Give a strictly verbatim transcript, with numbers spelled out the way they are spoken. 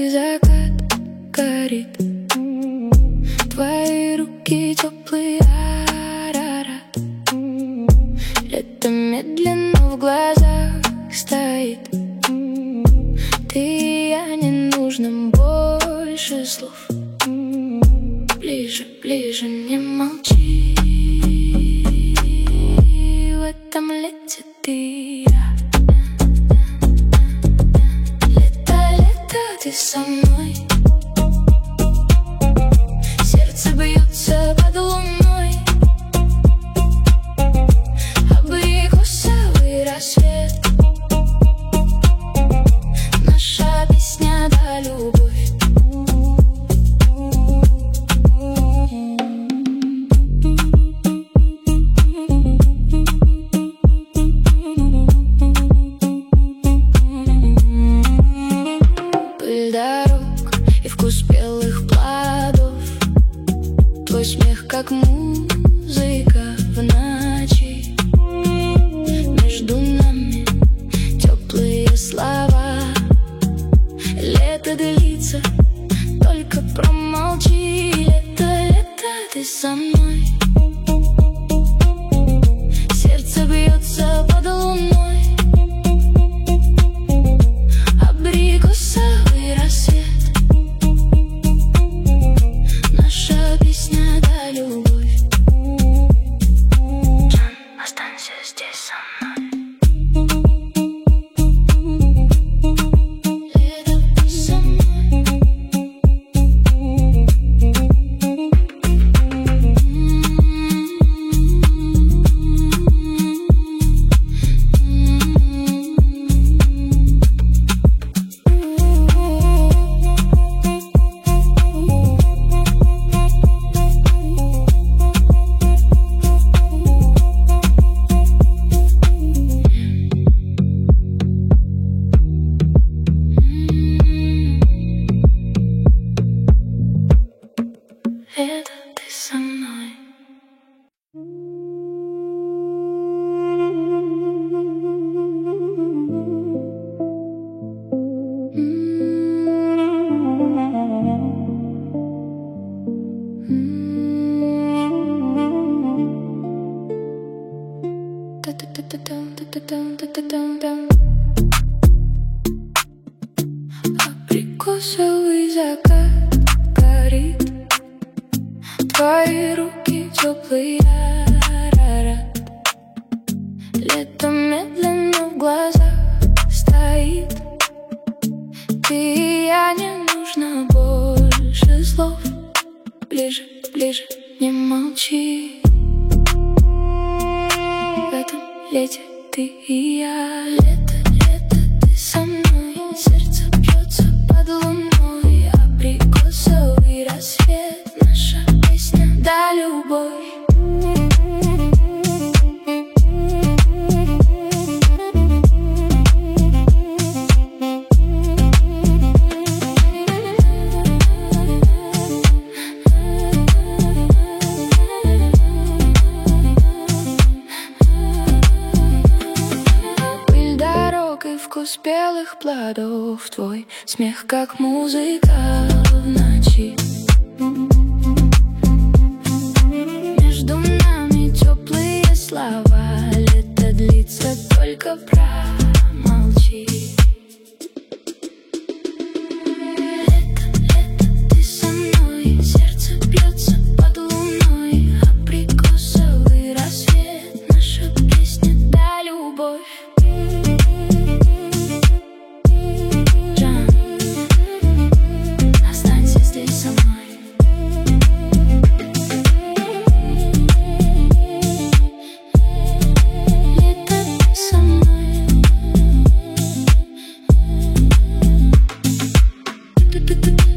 розовый закат горит, твои руки теплые, арарат. Лето медленно в глазах стоит. Ты и я, не нужно больше слов. Ближе, ближе, не молчи. В этом лете ты и я. Лето, лето, ты со мной. Сердце бьется под луной. Абрикосовый рассвет. Наша песня, да, любовь. Твой смех, как музыка в ночи. Между нами теплые слова. Лето длится, только промолчи. Лето, лето, ты со мной. Сердце бьется под луной. Абрикосовый рассвет. Это ты со мной. Абрикосовый закат горит. Твои руки теплые, арарат. Лето медленно в глазах стоит. Ты и я, не нужно больше слов. Ближе, ближе, не молчи. В этом лете ты и я. Лето, лето, ты со мной. Сердце бьется под луной. Абрикосовый рассвет. Наша песня, да, любовь. Пыль дорог и вкус спелых плодов. Твой смех, как музыка в ночи. Между нами теплые слова. Лето длится, только промолчи. Лето, лето, ты со мной. Сердце бьется под луной. Абрикосовый рассвет. Наша песня, да, любовь. Останься здесь со мной. Ты